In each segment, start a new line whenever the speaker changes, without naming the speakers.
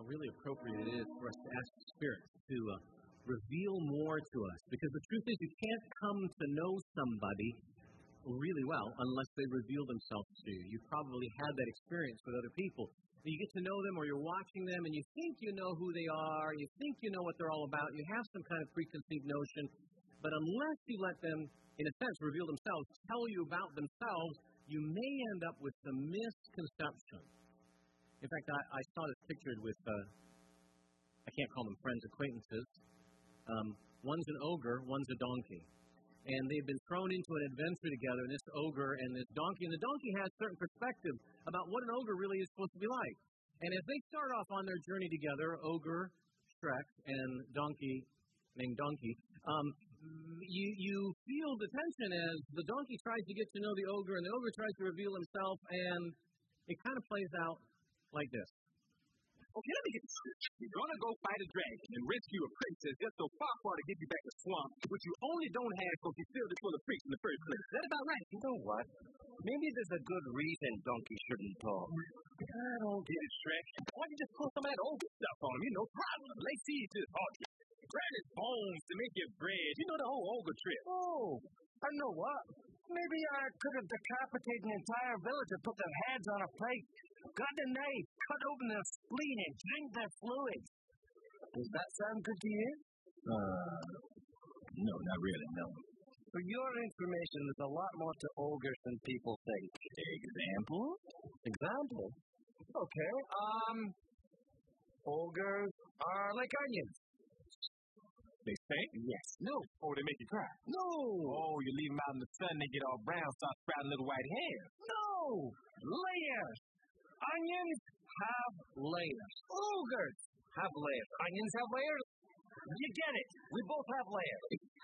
really appropriate it is for us to ask the Spirit to reveal more to us. Because the truth is, you can't come to know somebody really well unless they reveal themselves to you. You've probably had that experience with other people. You get to know them, or you're watching them, and you think you know who they are, you think you know what they're all about, you have some kind of preconceived notion, but unless you let them, in a sense, reveal themselves, tell you about themselves, you may end up with some misconception. In fact, I saw this pictured with, I can't call them friends, acquaintances. One's an ogre, one's a donkey. And they've been thrown into an adventure together, this ogre and this donkey. And the donkey has certain perspective about what an ogre really is supposed to be like. And as they start off on their journey together, ogre, Shrek, and donkey, named Donkey, you feel the tension as the donkey tries to get to know the ogre, and the ogre tries to reveal himself, and it kind of plays out like this.
Okay, let me get this straight. You're gonna go fight a dragon and rescue a princess just so far to get you back to the swamp, which you only don't have because you filled it full of freaks in the first place. Is that about right?
You know what? Maybe there's a good reason Donkey shouldn't talk.
I don't get it, Shrek. Why don't you just pull some of that old stuff on him? You know, problem. Let's see you just haunt you. Grind his bones to make your bread. You know the whole ogre trip.
Oh, I know what. Maybe I could have decapitated an entire village and put their heads on a plate, got the knife, cut open their spleen, and drink their fluids. Does that sound good to you?
No, not really, no.
For your information, there's a lot more to ogres than people think.
Example?
Example? Okay, ogres are like onions.
They stink?
Yes.
No. Oh, they make you cry?
No.
Oh, you leave them out in the sun, they get all brown, start sprouting little white hair?
No. Layers. Onions have layers. Ogres have layers. Onions have layers. You get it. We both have layers.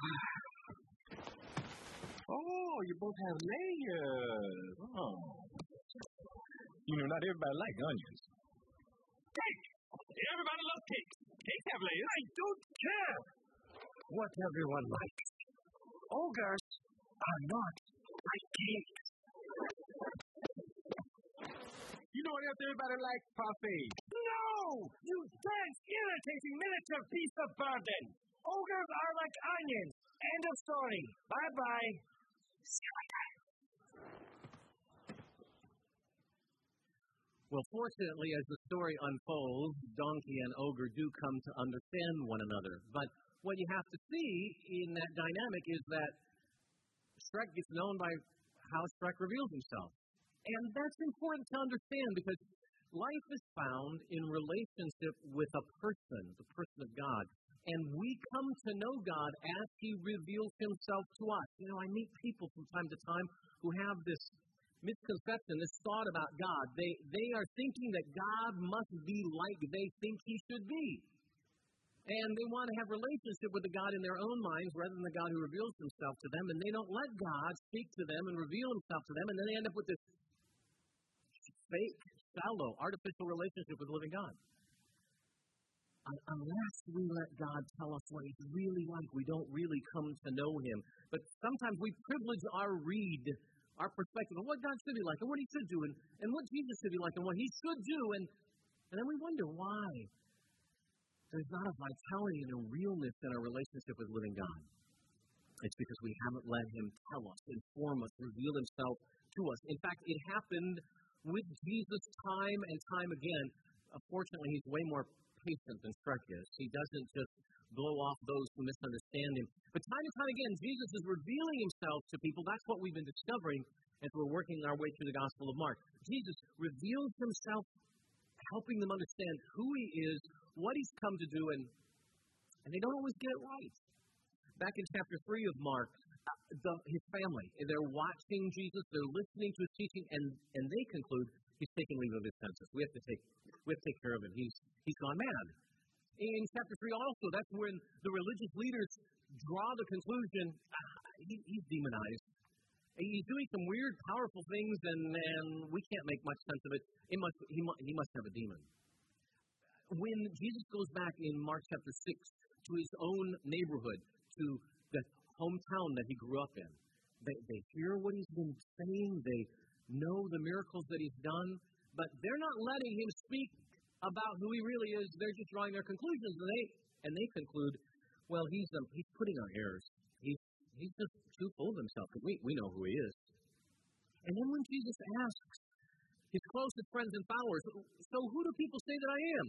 Oh, you both have layers. Oh. You know, not everybody likes onions. Cake! Everybody loves cake. Cakes have layers.
I don't care what everyone likes. Ogres are not like cakes.
You know what else everybody likes? Parfait.
No! You dense, irritating miniature piece of burden. Ogres are like onions. End of story. Bye-bye. See you later.
Well, fortunately, as the story unfolds, Donkey and Ogre do come to understand one another. But what you have to see in that dynamic is that Shrek gets known by how Shrek reveals himself. And that's important to understand because life is found in relationship with a person, the person of God. And we come to know God as He reveals Himself to us. You know, I meet people from time to time who have this misconception, this thought about God. They are thinking that God must be like they think He should be. And they want to have relationship with the God in their own minds rather than the God who reveals Himself to them. And they don't let God speak to them and reveal Himself to them. And then they end up with this fake, shallow, artificial relationship with the living God. Unless we let God tell us what He's really like, we don't really come to know Him. But sometimes we privilege our read, our perspective of what God should be like and what He should do and what Jesus should be like and what He should do. And then we wonder why there's not a vitality and a realness in our relationship with living God. It's because we haven't let Him tell us, inform us, reveal Himself to us. In fact, it happened with Jesus time and time again. Fortunately, He's way more patient than Shrek is. He doesn't just blow off those who misunderstand Him. But time and time again, Jesus is revealing Himself to people. That's what we've been discovering as we're working our way through the Gospel of Mark. Jesus reveals Himself, helping them understand who He is, what He's come to do, and they don't always get it right. Back in chapter 3 of Mark, his family, they're watching Jesus, they're listening to His teaching, and they conclude He's taking leave of His senses. We have to take care of Him. He's gone mad. In chapter 3 also, that's when the religious leaders draw the conclusion, he's demonized. He's doing some weird, powerful things, and we can't make much sense of it. He must have a demon. When Jesus goes back in Mark chapter 6 to his own neighborhood, to the hometown that he grew up in, they hear what he's been saying, they know the miracles that he's done, but they're not letting him speak about who he really is. They're just drawing their conclusions, and they conclude, well, he's putting on airs. He's just too full of himself, because we know who he is. And then when Jesus asks his closest friends and followers, so who do people say that I am?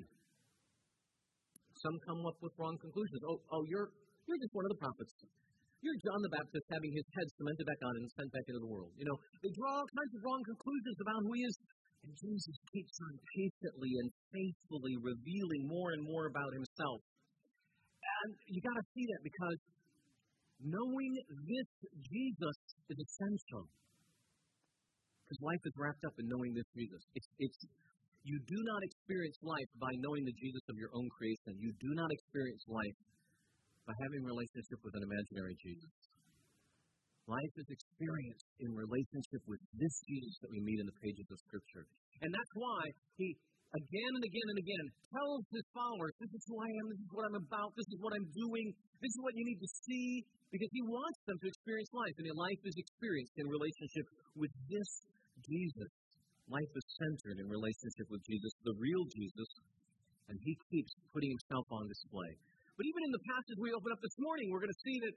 Some come up with wrong conclusions. You're just one of the prophets. You're John the Baptist having his head cemented back on and sent back into the world. They draw all kinds of wrong conclusions about who he is. And Jesus keeps on patiently and faithfully revealing more and more about himself. And you got to see that, because knowing this Jesus is essential. Because life is wrapped up in knowing this Jesus. You do not experience life by knowing the Jesus of your own creation. You do not experience life by having a relationship with an imaginary Jesus. Life is experienced in relationship with this Jesus that we meet in the pages of Scripture. And that's why he, again and again and again, tells his followers, this is who I am, this is what I'm about, this is what I'm doing, this is what you need to see, because he wants them to experience life. And life is experienced in relationship with this Jesus. Life is centered in relationship with Jesus, the real Jesus, and he keeps putting himself on display. But even in the passage we opened up this morning, we're going to see that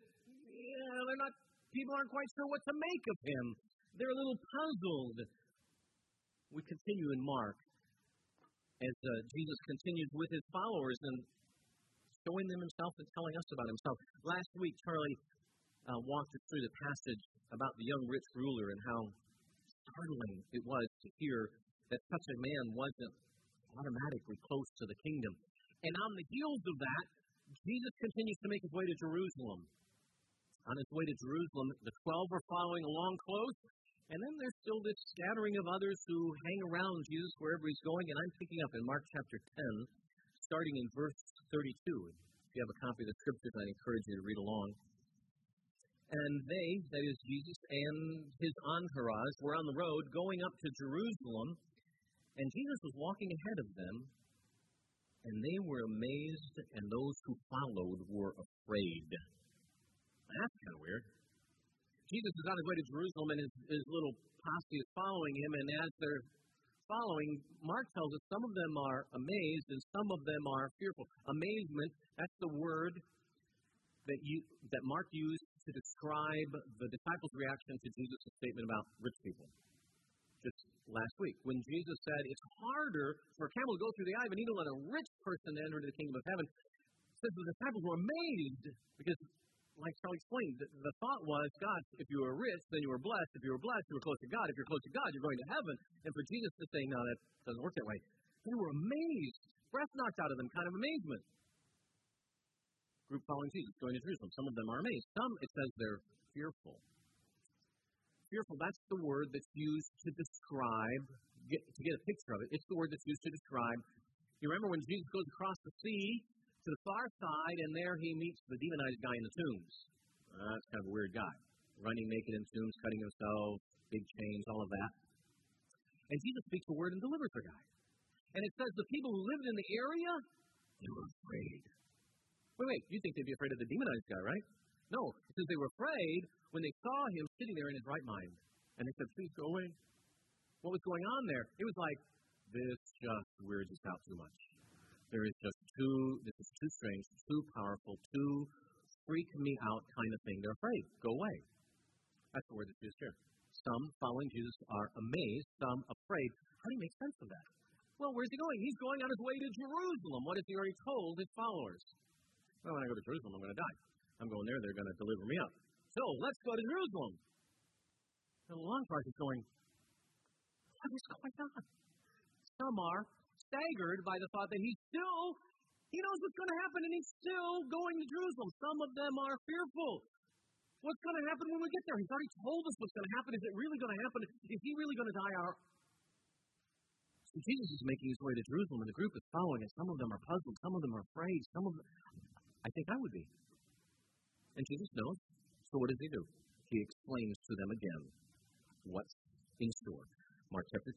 people aren't quite sure what to make of him. They're a little puzzled. We continue in Mark as Jesus continues with his followers and showing them himself and telling us about himself. Last week, Charlie walked us through the passage about the young rich ruler and how startling it was to hear that such a man wasn't automatically close to the kingdom. And on the heels of that, Jesus continues to make his way to Jerusalem. On his way to Jerusalem, the 12 are following along close, and then there's still this scattering of others who hang around Jesus wherever he's going. And I'm picking up in Mark chapter 10, starting in verse 32. If you have a copy of the Scriptures, I encourage you to read along. And they, that is Jesus and his entourage, were on the road going up to Jerusalem, and Jesus was walking ahead of them, and they were amazed, and those who followed were afraid. That's kind of weird. Jesus is on his way to Jerusalem, and his little posse is following him, and as they're following, Mark tells us some of them are amazed, and some of them are fearful. Amazement, that's the word that Mark used to describe the disciples' reaction to Jesus' statement about rich people. Just last week, when Jesus said it's harder for a camel to go through the eye of a needle than a rich person to enter into the kingdom of heaven, it says the disciples were amazed because, like Charlie explained, the thought was, gosh, if you were rich, then you were blessed. If you were blessed, you were close to God. If you're close to God, you're going to heaven. And for Jesus to say, no, that doesn't work that way. They were amazed, breath knocked out of them, kind of amazement. Group following Jesus, going to Jerusalem. Some of them are amazed. Some, it says, they're fearful. Fearful, that's the word that's used to describe, to get a picture of it. It's the word that's used to describe. You remember when Jesus goes across the sea to the far side, and there he meets the demonized guy in the tombs. That's kind of a weird guy. Running naked in tombs, cutting himself, big chains, all of that. And Jesus speaks a word and delivers the guy. And it says the people who lived in the area, they were afraid. Wait, you think they'd be afraid of the demonized guy, right? No, it says they were afraid when they saw him sitting there in his right mind. And they said, please go away. What was going on there? It was like, this just weirds us out too much. This is too strange, too powerful, too freak me out kind of thing. They're afraid. Go away. That's the word that's used here. Some following Jesus are amazed, some afraid. How do you make sense of that? Well, where's he going? He's going on his way to Jerusalem. What has he already told his followers? Well, when I go to Jerusalem, I'm going to die. I'm going there, they're going to deliver me up. So, let's go to Jerusalem. And the long part is going, what is going on? Some are staggered by the thought that he knows what's going to happen, and he's still going to Jerusalem. Some of them are fearful. What's going to happen when we get there? He's already told us what's going to happen. Is it really going to happen? Is he really going to die? So Jesus is making his way to Jerusalem, and the group is following, and some of them are puzzled. Some of them are afraid. Some of them, I think I would be. And Jesus knows. So what does he do? He explains to them again what's in store. Mark chapter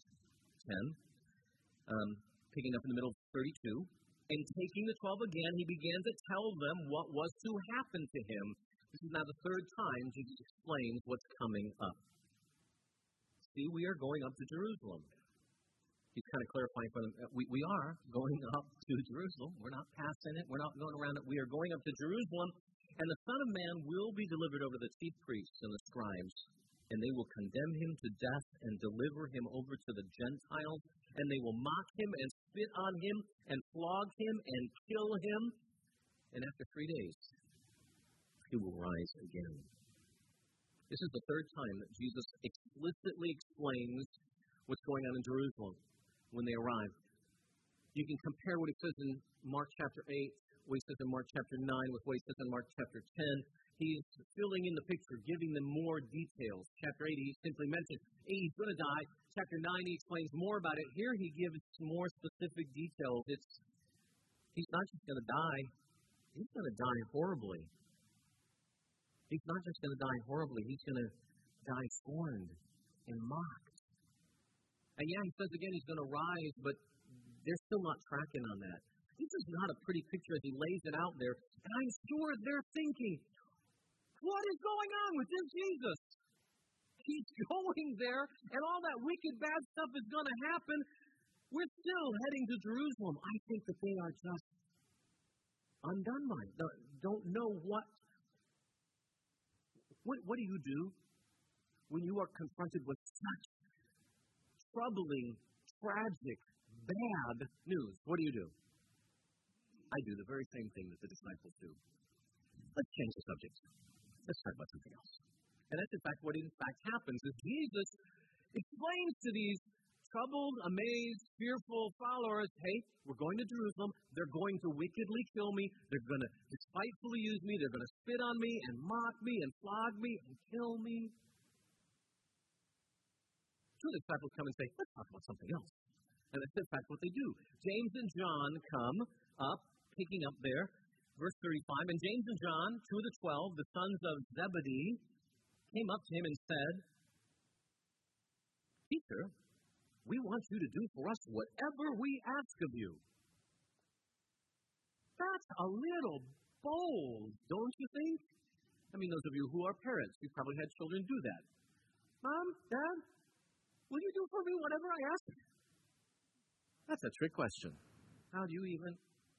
10, picking up in the middle of 32. And taking the 12 again, he began to tell them what was to happen to him. This is now the third time Jesus explains what's coming up. See, we are going up to Jerusalem. He's kind of clarifying for them, we are going up to Jerusalem. We're not passing it. We're not going around it. We are going up to Jerusalem, and the Son of Man will be delivered over to the chief priests and the scribes, and they will condemn him to death and deliver him over to the Gentiles, and they will mock him and spit on him and flog him and kill him. And after 3 days, he will rise again. This is the third time that Jesus explicitly explains what's going on in Jerusalem when they arrive. You can compare what he says in Mark chapter 8, what he says in Mark chapter 9, with what he says in Mark chapter 10. He's filling in the picture, giving them more details. Chapter 8, he simply mentions, hey, he's going to die. Chapter 9, he explains more about it. Here he gives more specific details. He's not just going to die. He's going to die horribly. He's not just going to die horribly. He's going to die scorned and mocked. And yeah, he says again he's going to rise, but they're still not tracking on that. This is not a pretty picture as he lays it out there. And I'm sure they're thinking, what is going on with this Jesus? He's going there, and all that wicked, bad stuff is going to happen. We're still heading to Jerusalem. I think that they are just undone by it. Don't know what do you do when you are confronted with such troubling, tragic, bad news? What do? I do the very same thing that the disciples do. Let's change the subject. Let's talk about something else. And that's in fact what in fact happens is Jesus explains to these troubled, amazed, fearful followers, hey, we're going to Jerusalem. They're going to wickedly kill me. They're going to despitefully use me. They're going to spit on me and mock me and flog me and kill me. Two of the disciples come and say, let's talk about something else. And that's in fact what they do. James and John come up, picking up there. Verse 35, and James and John, two of the 12, the sons of Zebedee, came up to him and said, Teacher, we want you to do for us whatever we ask of you. That's a little bold, don't you think? I mean, those of you who are parents, you probably had children do that. Mom, Dad, will you do for me whatever I ask? That's a trick question. How do you even?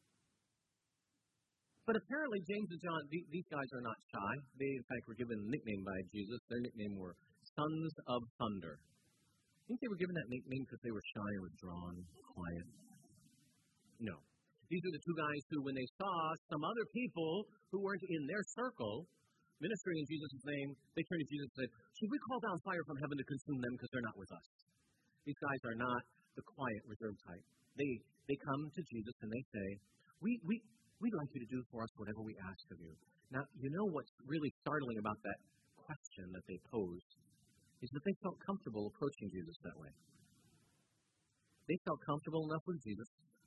But apparently, James and John, these guys are not shy. They, in fact, were given a nickname by Jesus. Their nickname were Sons of Thunder. I think they were given that nickname because they were shy, withdrawn, quiet. No. These are the two guys who, when they saw some other people who weren't in their circle ministering in Jesus' name, they turned to Jesus and said, should we call down fire from heaven to consume them because they're not with us? These guys are not the quiet, reserved type. They come to Jesus and they say, we'd like you to do for us whatever we ask of you. Now, you know what's really startling about that question that they posed is that they felt comfortable approaching Jesus that way. They felt comfortable enough with Jesus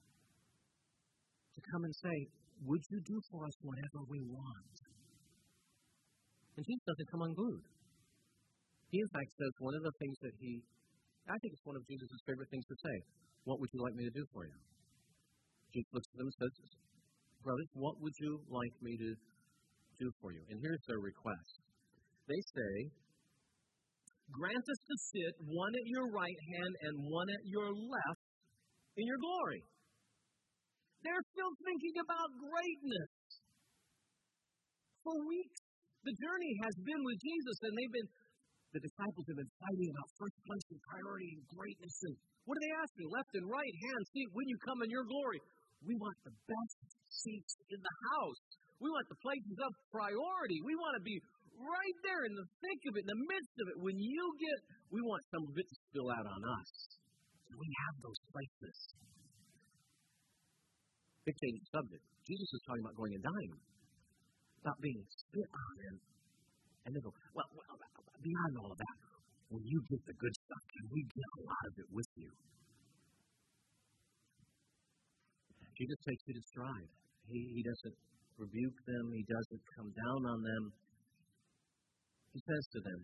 to come and say, would you do for us whatever we want? And Jesus doesn't come unglued. He, in fact, says one of the things that I think it's one of Jesus' favorite things to say, what would you like me to do for you? Jesus looks at them and says, brothers, what would you like me to do for you? And here's their request. They say, grant us to sit one at your right hand and one at your left in your glory. They're still thinking about greatness. For weeks, the journey has been with Jesus, and the disciples have been fighting about first place and priority and greatness. And what are they asking? Left and right hand seat when you come in your glory. We want the best seats in the house. We want the places of priority. We want to be right there in the thick of it, in the midst of it. When we want some of it to spill out on us. We have those places. Big change of subject. Jesus is talking about going and dying. About being spit on. And they go, well, beyond all of that, when you get the good stuff, can we get a lot of it with you? Jesus takes it in stride. He doesn't rebuke them. He doesn't come down on them. He says to them,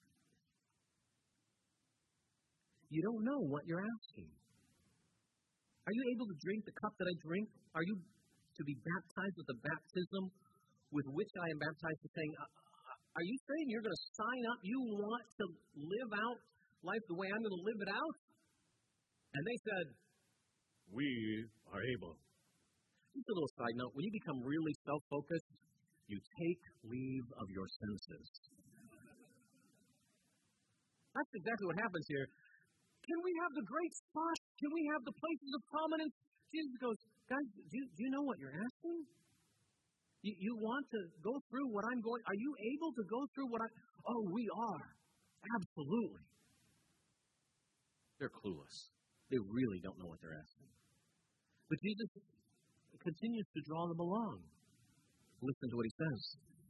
you don't know what you're asking. Are you able to drink the cup that I drink? Are you to be baptized with the baptism with which I am baptized? Saying, are you saying you're going to sign up? You want to live out life the way I'm going to live it out? And they said, we are able. Just a little side note. When you become really self-focused, you take leave of your senses. That's exactly what happens here. Can we have the great spots? Can we have the places of prominence? Jesus goes, guys, do you know what you're asking? You want to go through what I'm going? Are you able to go through what I? Oh, we are. Absolutely. They're clueless. They really don't know what they're asking. But Jesus continues to draw them along. Listen to what he says.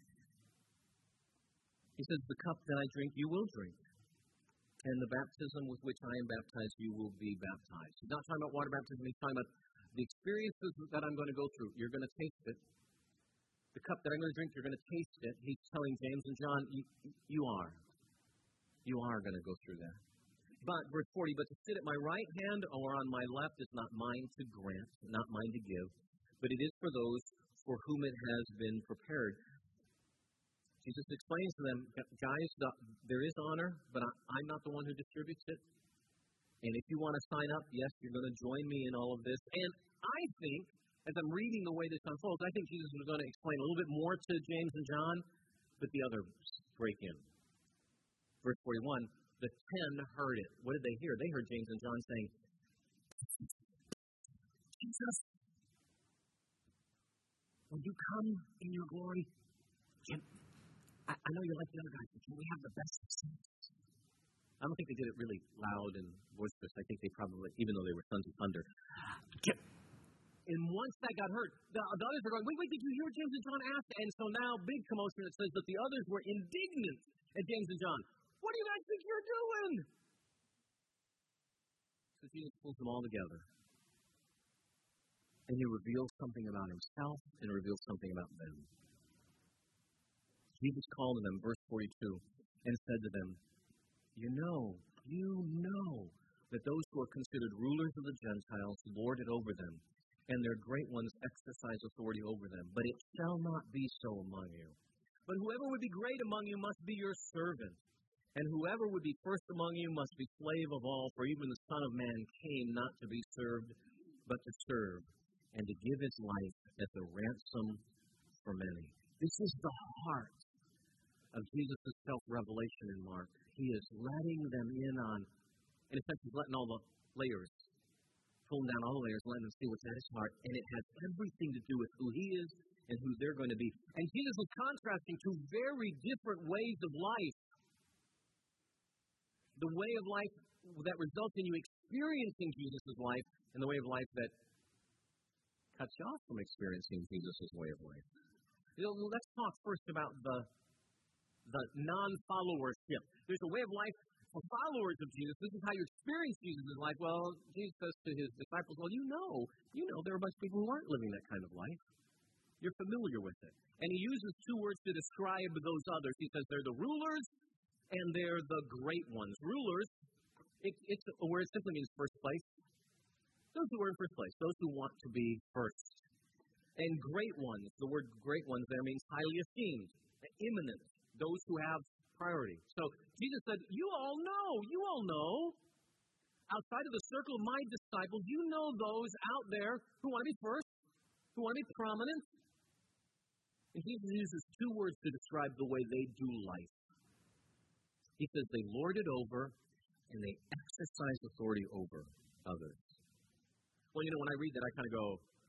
He says, the cup that I drink, you will drink. And the baptism with which I am baptized, you will be baptized. He's not talking about water baptism. He's talking about the experiences that I'm going to go through. You're going to taste it. The cup that I'm going to drink, you're going to taste it. He's telling James and John, you are. You are going to go through that. But, verse 40, but to sit at my right hand or on my left is not mine to grant, not mine to give, but it is for those for whom it has been prepared. Jesus explains to them, guys, there is honor, but I'm not the one who distributes it. And if you want to sign up, yes, you're going to join me in all of this. And I think, as I'm reading the way this unfolds, I think Jesus was going to explain a little bit more to James and John, but the others break in. Verse 41, the 10 heard it. What did they hear? They heard James and John saying, Jesus, when you come in your glory, I know you're like the other guys, but can we have the best seats? I don't think they did it really loud and boisterous. I think they probably, even though they were sons of thunder. And once that got heard, the others are going, wait, did you hear what James and John asked? And so now, big commotion. It says that the others were indignant at James and John. What do you guys think you're doing? So Jesus pulls them all together. And he reveals something about himself and reveals something about them. Jesus called to them, verse 42, and said to them, you know that those who are considered rulers of the Gentiles lord it over them, and their great ones exercise authority over them. But it shall not be so among you. But whoever would be great among you must be your servant, and whoever would be first among you must be slave of all, for even the Son of Man came not to be served, but to serve, and to give his life as a ransom for many. This is the heart of Jesus' self-revelation in Mark. He is letting them in on, in a sense, he's letting all the layers, pulling down all the layers, letting them see what's at his heart, and it has everything to do with who he is and who they're going to be. And Jesus was contrasting two very different ways of life. The way of life that results in you experiencing Jesus' life, and the way of life that cuts you off from experiencing Jesus' way of life. Let's talk first about the non-followership. There's a way of life for followers of Jesus. This is how you experience Jesus' life. Well, Jesus says to his disciples, well, you know there are a bunch of people who aren't living that kind of life. You're familiar with it. And he uses two words to describe those others. He says they're the rulers and they're the great ones. Rulers, it's a word that simply means first place. Those who are in first place, those who want to be first. And great ones, the word great ones there means highly esteemed, eminent, those who have priority. So Jesus said, you all know, outside of the circle of my disciples, you know those out there who want to be first, who want to be prominent. And Jesus uses two words to describe the way they do life. He says they lord it over and they exercise authority over others. Well, when I read that, I kind of go,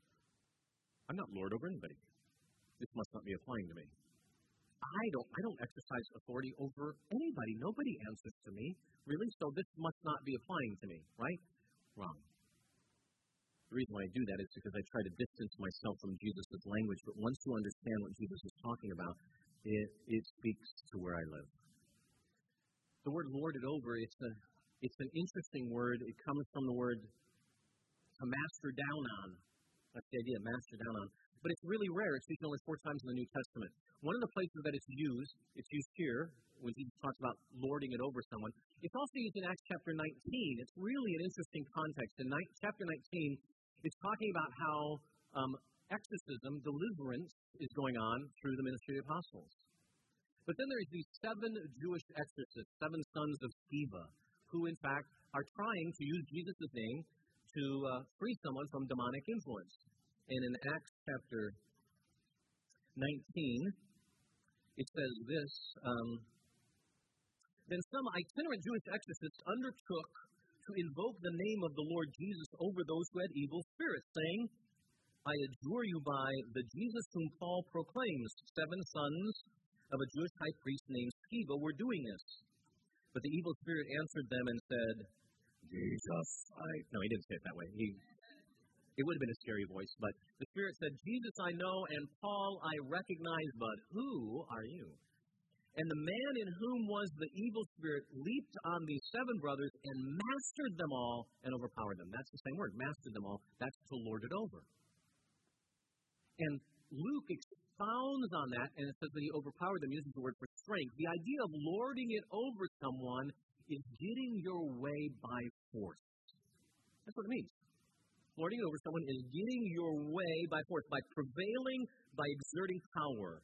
I'm not lord over anybody. This must not be applying to me. I don't exercise authority over anybody. Nobody answers to me, really, so this must not be applying to me, right? Wrong. The reason why I do that is because I try to distance myself from Jesus' language, but once you understand what Jesus is talking about, it speaks to where I live. The word lord it over, it's an interesting word. It comes from the word to master down on. That's the idea, master down on. But it's really rare. It's used only 4 times in the New Testament. One of the places that it's used here, when Jesus talks about lording it over someone. It's also used in Acts chapter 19. It's really an interesting context. In chapter 19, it's talking about how exorcism, deliverance, is going on through the ministry of the apostles. But then there's these 7 Jewish exorcists, 7 sons of Sceva, who, in fact, are trying to use Jesus' name to free someone from demonic influence. And in Acts chapter 19, it says this, Then some itinerant Jewish exorcists undertook to invoke the name of the Lord Jesus over those who had evil spirits, saying, I adjure you by the Jesus whom Paul proclaims, 7 sons of a Jewish high priest named Sceva were doing this. But the evil spirit answered them and said, Jesus, No, he didn't say it that way. It would have been a scary voice, but the Spirit said, Jesus I know, and Paul I recognize, but who are you? And the man in whom was the evil spirit leaped on these 7 brothers and mastered them all and overpowered them. That's the same word, mastered them all. That's to lord it over. And Luke expounds on that, and it says that he overpowered them, using the word for strength. The idea of lording it over someone is getting your way by force. That's what it means. Lording it over someone is getting your way by force, by prevailing, by exerting power.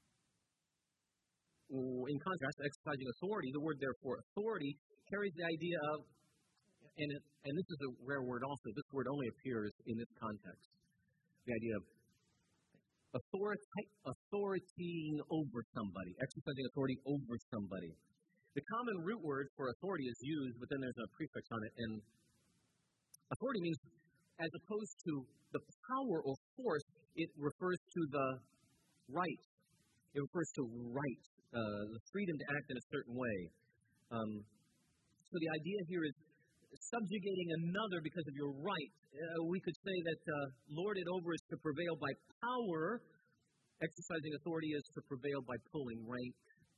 In contrast to exercising authority, the word there for authority carries the idea of, and this is a rare word also, this word only appears in this context, the idea of authoritying over somebody, exercising authority over somebody. The common root word for authority is used, but then there's a prefix on it, and authority means, as opposed to the power or force, it refers to the right. It refers to right, the freedom to act in a certain way. So the idea here is subjugating another because of your right. We could say that lord it over is to prevail by power. Exercising authority is to prevail by pulling rank.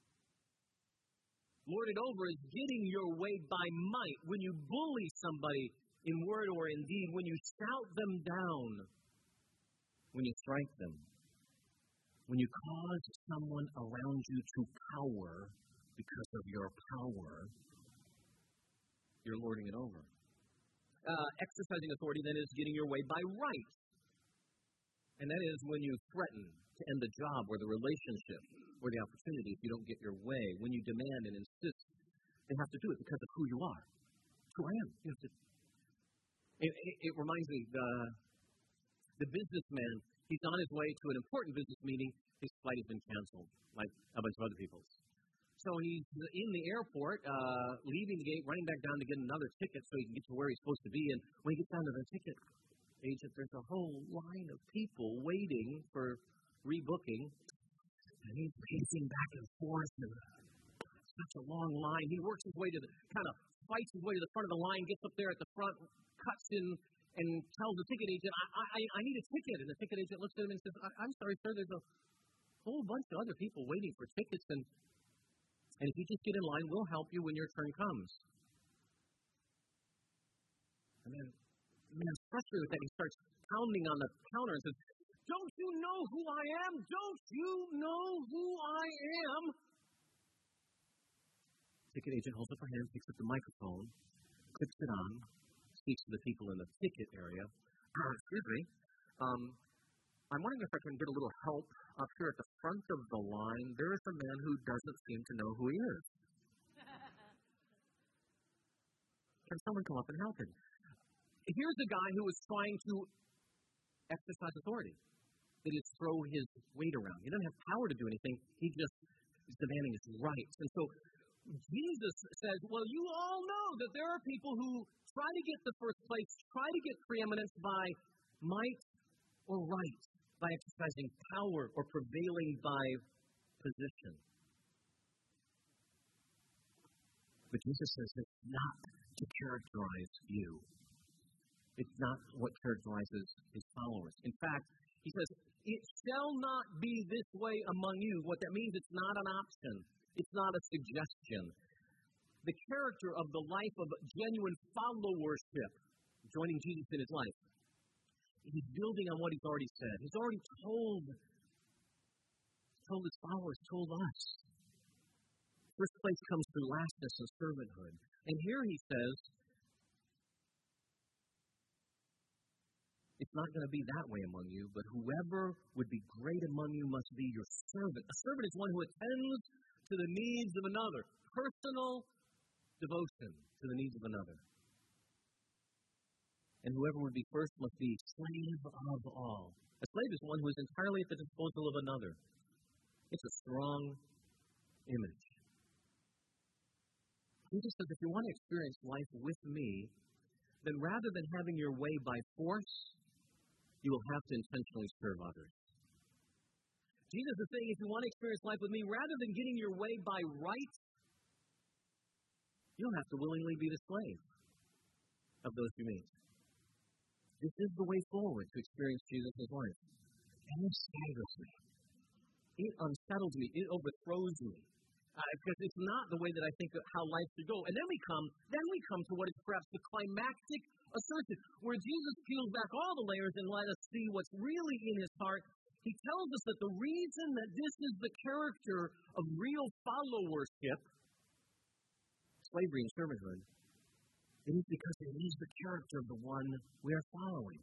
Lord it over is getting your way by might. When you bully somebody in word or in deed, when you shout them down, when you strike them, when you cause someone around you to cower because of your power, you're lording it over. Exercising authority, then, is getting your way by right. And that is when you threaten to end the job or the relationship or the opportunity if you don't get your way. When you demand and insist, they have to do it because of who you are. It's who I am. You have to. It reminds me, the businessman, he's on his way to an important business meeting. His flight has been canceled, like a bunch of other people's. So he's in the airport, leaving the gate, running back down to get another ticket so he can get to where he's supposed to be. And when he gets down to the ticket agent, there's a whole line of people waiting for rebooking. And he's pacing back and forth, and such a long line. He works his way to kind of fights his way to the front of the line, gets up there at the front, cuts in, and tells the ticket agent, I need a ticket. And the ticket agent looks at him and says, I'm sorry, sir, there's a whole bunch of other people waiting for tickets, and if you just get in line, we'll help you when your turn comes. And then, frustrated with that, he starts pounding on the counter and says, don't you know who I am? Don't you know who I am? Ticket agent holds up her hand, picks up the microphone, clicks it on, speaks to the people in the ticket area. Excuse me. I'm wondering if I can get a little help up here at the front of the line. There is a man who doesn't seem to know who he is. Can someone come up and help him? Here's a guy who is trying to exercise authority. That is, throw his weight around. He doesn't have power to do anything. He just is demanding his rights. And so Jesus says, well, you all know that there are people who try to get the first place, try to get preeminence by might or right, by exercising power or prevailing by position. But Jesus says it's not to characterize you. It's not what characterizes his followers. In fact, he says, it shall not be this way among you. What that means, it's not an option. It's not a suggestion. The character of the life of genuine followership, joining Jesus in his life, he's building on what he's already said. He's already told his followers, told us. First place comes through lastness and servanthood. And here he says, it's not going to be that way among you, but whoever would be great among you must be your servant. A servant is one who attends to the needs of another. Personal devotion to to the needs of another. And whoever would be first must be slave of all. A slave is one who is entirely at the disposal of another. It's a strong image. Jesus says, if you want to experience life with me, then rather than having your way by force, you will have to intentionally serve others. Jesus is saying, if you want to experience life with me, rather than getting your way by right, you'll have to willingly be the slave of those you meet. This is the way forward to experience Jesus' life. And it staggers me. It unsettles me. It overthrows me. Because it's not the way that I think of how life should go. And then we come to what is perhaps the climactic assertion, where Jesus peels back all the layers and let us see what's really in his heart. He tells us that the reason that this is the character of real followership, slavery and servanthood, it is because it is the character of the one we are following.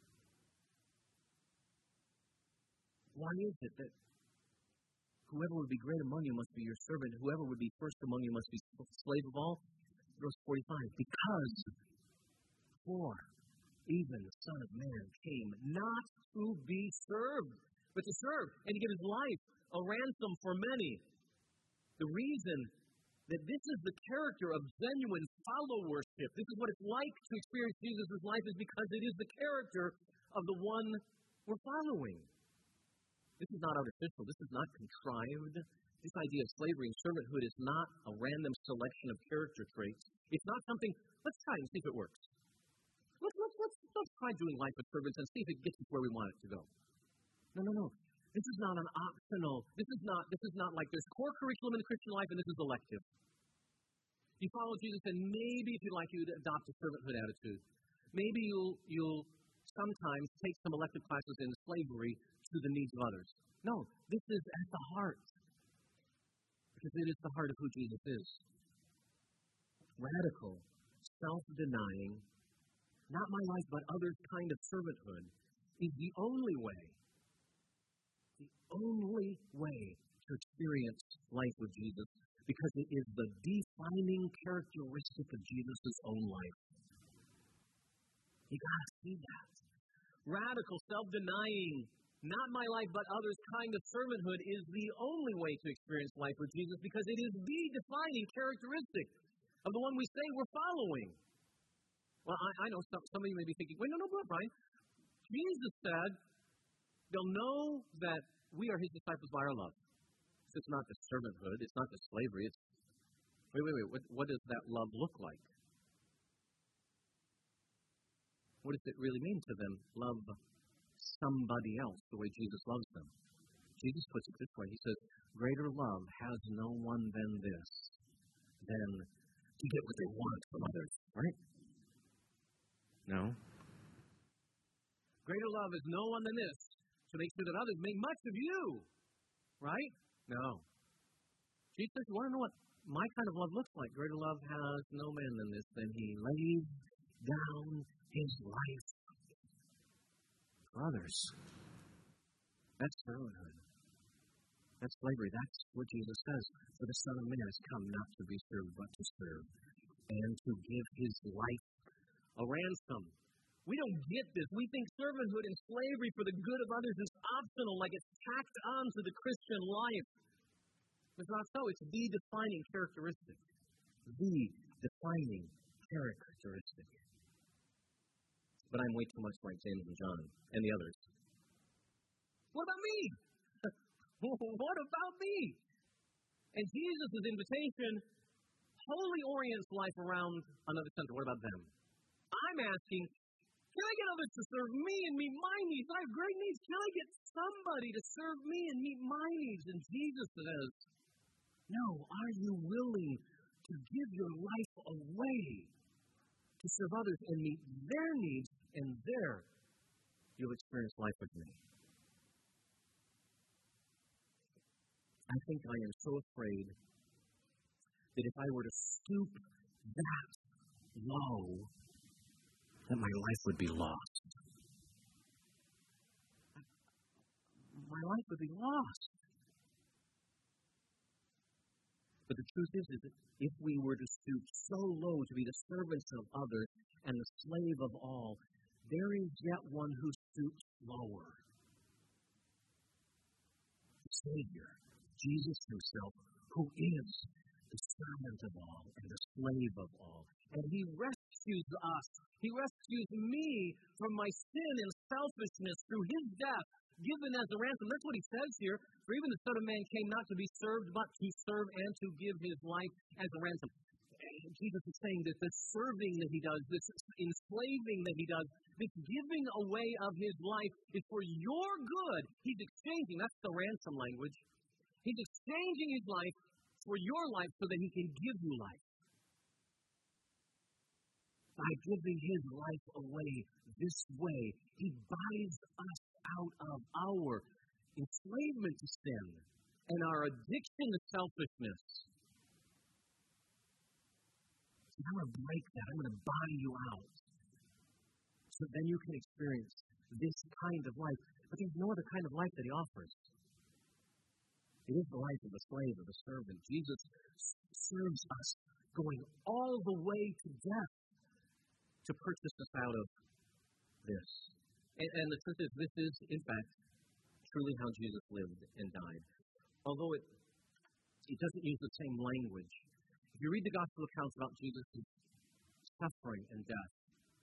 Why is it that whoever would be great among you must be your servant, whoever would be first among you must be slave of all? Verse 45, because for even the Son of Man came not to be served, but to serve, and to give his life a ransom for many. The reason that this is the character of genuine followership, this is what it's like to experience Jesus' life, is because it is the character of the one we're following. This is not artificial. This is not contrived. This idea of slavery and servanthood is not a random selection of character traits. It's not something, let's try and see if it works. Let's try doing life with servants and see if it gets us where we want it to go. No. This is not an optional. This is not like there's core curriculum in the Christian life and this is elective. You follow Jesus and maybe if you'd like you to adopt a servanthood attitude, maybe you'll sometimes take some elective classes in slavery to the needs of others. No, this is at the heart. Because it is the heart of who Jesus is. Radical, self-denying, not my life but others kind of servanthood is the only way to experience life with Jesus, because it is the defining characteristic of Jesus' own life. You gotta see that. Radical, self-denying, not my life but others kind of servanthood is the only way to experience life with Jesus, because it is the defining characteristic of the one we say we're following. Well, I know some of you may be thinking, wait, no, Brian. Jesus said they'll know that we are his disciples by our love. So it's not the servanthood, it's not the slavery, it's, wait, what does that love look like? What does it really mean to them? Love somebody else the way Jesus loves them. Jesus puts it this way. He says, greater love has no one than this, than to get what they want from others. Right? No. Greater love is no one than this, to make sure that others make much of you. Right? No. Jesus says, you want to know what my kind of love looks like? Greater love has no man than this, than he lays down his life for others. That's servanthood. That's slavery. That's what Jesus says. For the Son of Man has come not to be served, but to serve, and to give his life a ransom. We don't get this. We think servanthood and slavery for the good of others is optional, like it's tacked on to the Christian life. It's not so. It's the defining characteristic. The defining characteristic. But I'm way too much like James and John and the others. What about me? What about me? And Jesus' invitation wholly orients life around another center. What about them? I'm asking, can I get others to serve me and meet my needs? I have great needs. Can I get somebody to serve me and meet my needs? And Jesus says, no, are you willing to give your life away to serve others and meet their needs? And there, you'll experience life with me. I think I am so afraid that if I were to stoop that low, that my life would be lost. My life would be lost. But the truth is that if we were to stoop so low to be the servants of others and the slave of all, there is yet one who stoops lower. The Savior, Jesus himself, who is the servant of all and the slave of all. And he rescues us. He rescues me from my sin and selfishness through his death, given as a ransom. That's what he says here. For even the Son of Man came not to be served, but to serve and to give his life as a ransom. Jesus is saying that this serving that he does, this enslaving that he does, this giving away of his life is for your good. He's exchanging. That's the ransom language. He's exchanging his life for your life so that he can give you life. By giving his life away this way, he buys us out of our enslavement to sin and our addiction to selfishness. I'm going to break that. I'm going to buy you out. So then you can experience this kind of life. But there's no other kind of life that he offers. It is the life of the slave, of the servant. Jesus serves us going all the way to death to purchase us out of this. And the truth is, this is, in fact, truly how Jesus lived and died. Although it doesn't use the same language. If you read the gospel accounts about Jesus' suffering and death,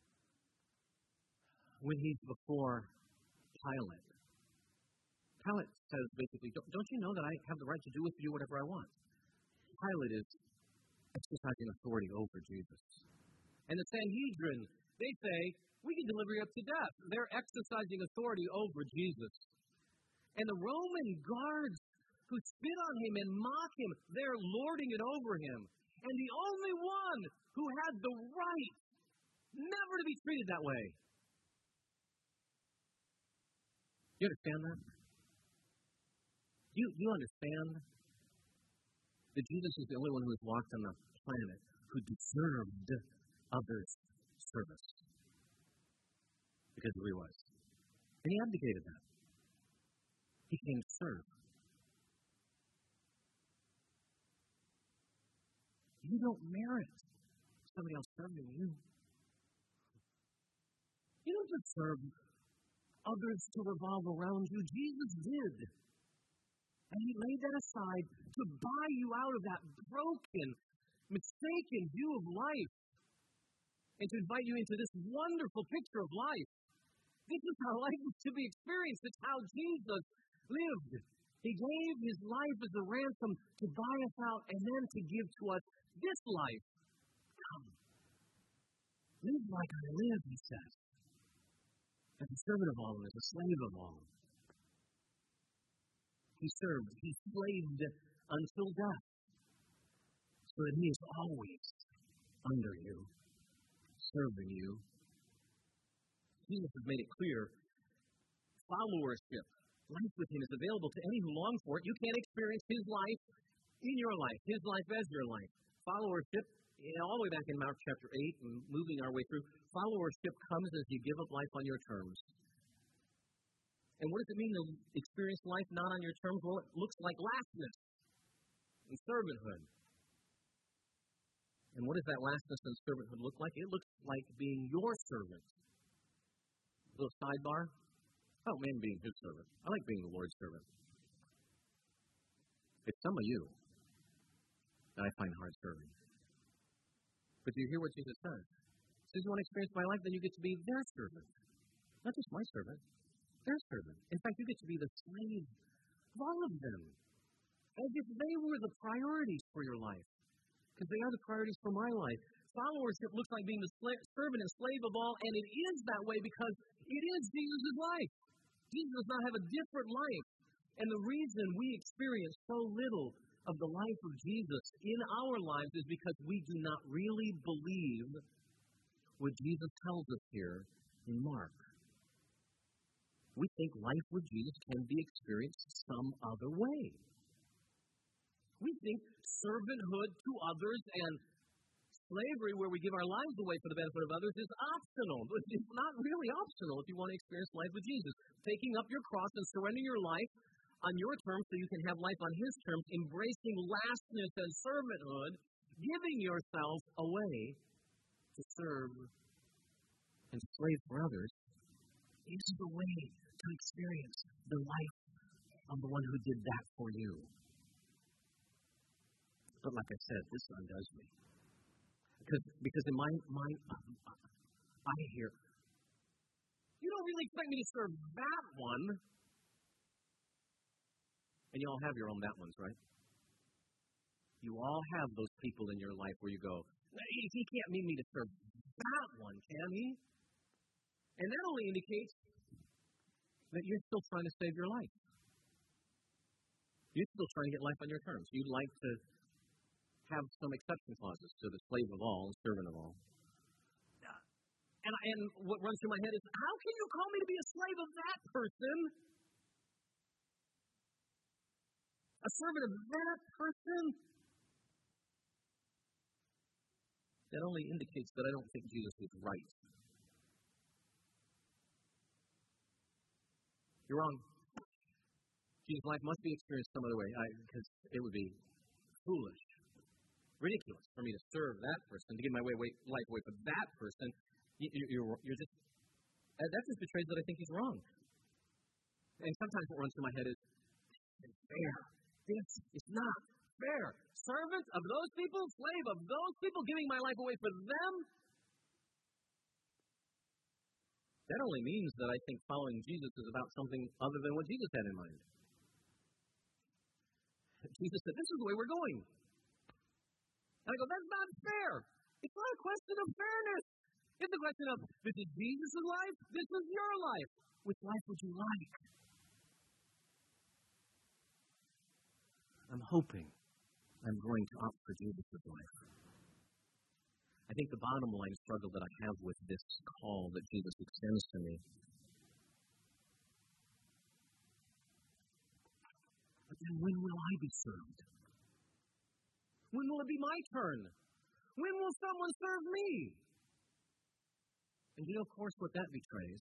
when he's before Pilate says basically, don't you know that I have the right to do with you whatever I want? Pilate is exercising authority over Jesus. And the Sanhedrin, they say, we can deliver you up to death. They're exercising authority over Jesus. And the Roman guards who spit on him and mock him, they're lording it over him. And the only one who had the right never to be treated that way. You understand that? Do you understand that Jesus is the only one who has walked on the planet who deserved others' service? Because of who he was. And he abdicated that. He came to serve. You don't merit somebody else serving you. You don't deserve others to revolve around you. Jesus did. And he laid that aside to buy you out of that broken, mistaken view of life and to invite you into this wonderful picture of life. This is how life is to be experienced. It's how Jesus lived. He gave his life as a ransom to buy us out and then to give to us this life. Come. Live like I live, he says. As a servant of all and as a slave of all. He served. He slaved until death. So that he is always under you, serving you. Jesus has made it clear. Followership, life with him, is available to any who long for it. You can't experience his life in your life, his life as your life. Followership, all the way back in Mark chapter 8 and moving our way through, followership comes as you give up life on your terms. And what does it mean to experience life not on your terms? Well, it looks like lastness and servanthood. And what does that lastness and servanthood look like? It looks like being your servant. A little sidebar. I don't mean being his servant. I like being the Lord's servant. It's some of you that I find hard serving. But do you hear what Jesus says? He says, you want to experience my life, then you get to be their servant. Not just my servant. Their servant. In fact, you get to be the slave of all of them. As if they were the priorities for your life. Because they are the priorities for my life. Followership looks like being the servant and slave of all, and it is that way because it is Jesus' life. Jesus does not have a different life. And the reason we experience so little of the life of Jesus in our lives is because we do not really believe what Jesus tells us here in Mark. We think life with Jesus can be experienced some other way. We think servanthood to others and slavery, where we give our lives away for the benefit of others, is optional. But it's not really optional if you want to experience life with Jesus. Taking up your cross and surrendering your life on your terms so you can have life on His terms, embracing lastness and servanthood, giving yourself away to serve and slave for others, is the way to experience the life of the one who did that for you. But like I said, this undoes me. Because in my mind, I hear, you don't really expect me to serve that one. And you all have your own that ones, right? You all have those people in your life where you go, he can't mean me to serve that one, can he? And that only indicates that you're still trying to save your life. You're still trying to get life on your terms. You'd like to have some exception clauses to the slave of all, servant of all. And what runs through my head is, how can you call me to be a slave of that person? A servant of that person? That only indicates that I don't think Jesus is right. You're wrong. Jesus' life must be experienced some other way, because it would be foolish, ridiculous for me to serve that person, to give my life away for that person. You're just, that just betrays that I think he's wrong. And sometimes what runs through my head is, it's fair. This is not fair. Servant of those people, slave of those people, giving my life away for them. That only means that I think following Jesus is about something other than what Jesus had in mind. Jesus said, this is the way we're going. And I go, that's not fair. It's not a question of fairness. It's a question of, this is Jesus' life, this is your life. Which life would you like? I'm hoping I'm going to opt for Jesus' life. I think the bottom line struggle that I have with this call that Jesus extends to me. But then when will I be served? When will it be my turn? When will someone serve me? And you know, of course, what that betrays?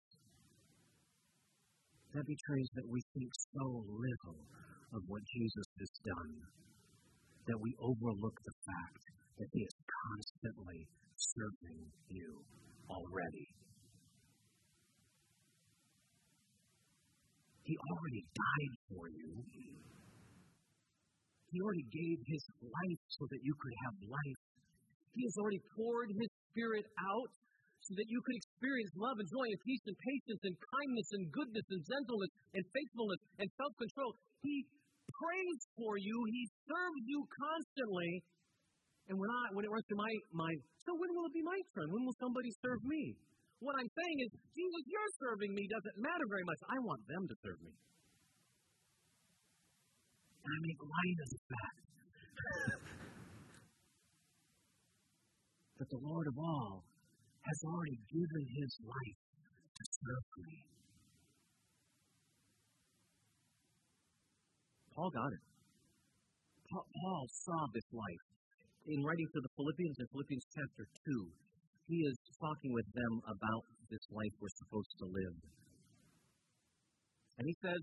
That betrays that we think so little of what Jesus has done, that we overlook the fact that He is constantly serving you already. He already died for you. He already gave His life so that you could have life. He has already poured His Spirit out so that you could experience love and joy and peace and patience and kindness and goodness and gentleness and faithfulness and self-control. He prays for you. He serves you constantly. And when it runs through my mind, so when will it be my turn? When will somebody serve me? What I'm saying is, Jesus, you're serving me doesn't matter very much. I want them to serve me. And I make light of the fact that the Lord of all has already given His life to serve me. Paul got it. Paul saw this life. In writing to the Philippians, in Philippians chapter 2, he is talking with them about this life we're supposed to live. And he says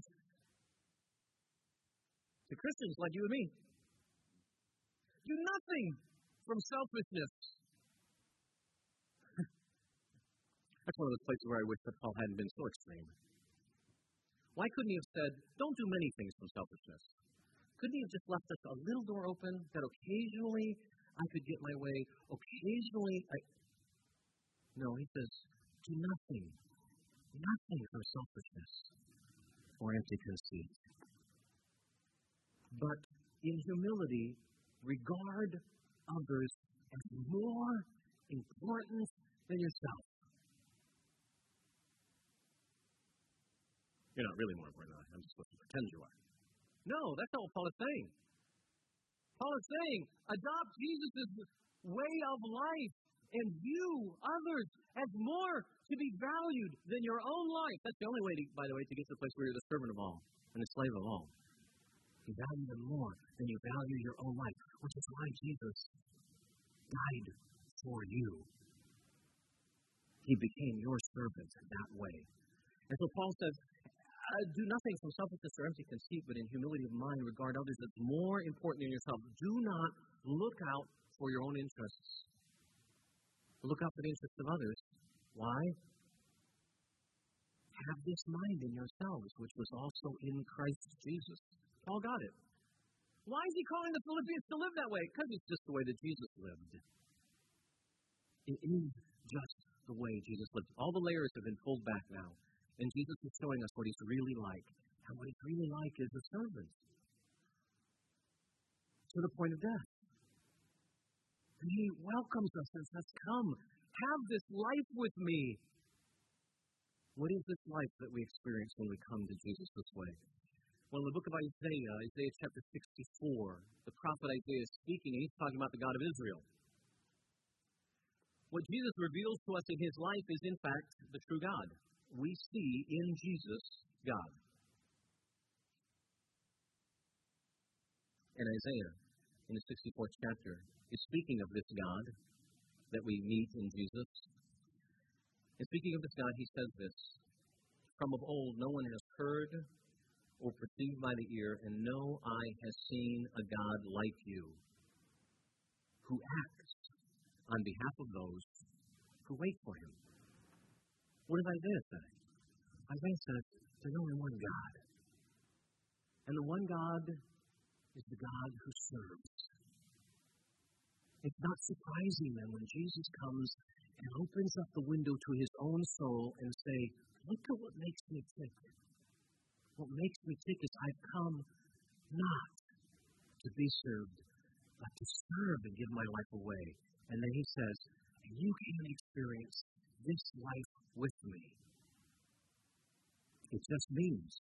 to Christians like you and me, do nothing from selfishness. That's one of those places where I wish that Paul hadn't been so extreme. Why couldn't he have said, don't do many things from selfishness? Couldn't he have just left us a little door open that occasionally I could get my way, occasionally No, he says, do nothing from selfishness or empty conceit. But in humility, regard others as more important than yourself. You're not really more important than I. I'm just supposed to pretend you are. No, that's not what Paul is saying. Paul is saying, adopt Jesus' way of life and view others as more to be valued than your own life. That's the only way, by the way, to get to the place where you're the servant of all and the slave of all. You value them more than you value your own life, which is why Jesus died for you. He became your servant that way. And so Paul says, Do nothing from selfishness or empty conceit, but in humility of mind regard others as more important than yourself. Do not look out for your own interests. Look out for the interests of others. Why? Have this mind in yourselves, which was also in Christ Jesus. Paul got it. Why is he calling the Philippians to live that way? Because it's just the way that Jesus lived. It is just the way Jesus lived. All the layers have been pulled back now. And Jesus is showing us what he's really like. And what he's really like is a servant. To the point of death. And he welcomes us and says, come, have this life with me. What is this life that we experience when we come to Jesus this way? Well, in the book of Isaiah, Isaiah chapter 64, the prophet Isaiah is speaking, and he's talking about the God of Israel. What Jesus reveals to us in his life is, in fact, the true God. We see in Jesus God. And Isaiah, in the 64th chapter, is speaking of this God that we meet in Jesus. And speaking of this God, he says this, from of old no one has heard or perceived by the ear, and no eye has seen a God like you, who acts on behalf of those who wait for him. What does Isaiah say? Isaiah says, there's only one God. And the one God is the God who serves. It's not surprising then when Jesus comes and opens up the window to his own soul and say, look at what makes me tick. What makes me tick is I've come not to be served, but to serve and give my life away. And then he says, and you can experience this life with me. It just means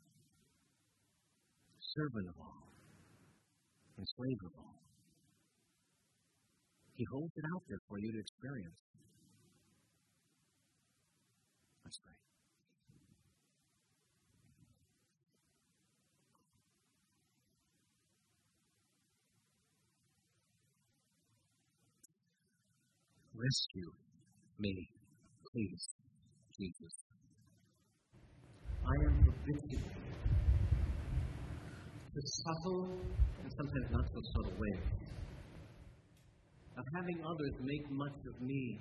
servant of all and slave of all. He holds it out there for you to experience. Let's pray. Rescue me, please, Jesus. I am habituated to subtle and sometimes not so subtle ways of having others make much of me.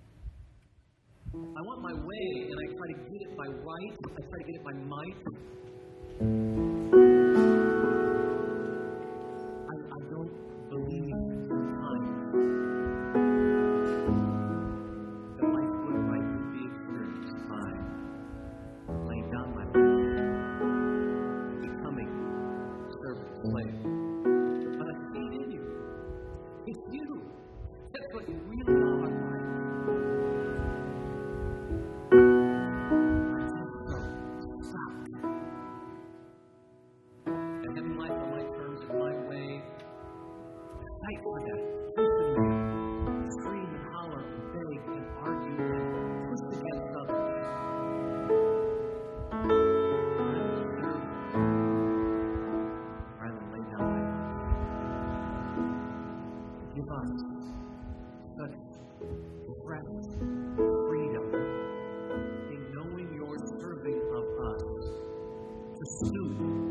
I want my way, and I try to get it by right. I try to get it by might. I don't believe sometimes that life would be experienced by laying down my life, becoming servant, slave. But I see it in you. It's you. That's what you really are. Freedom in knowing you're serving of us to suit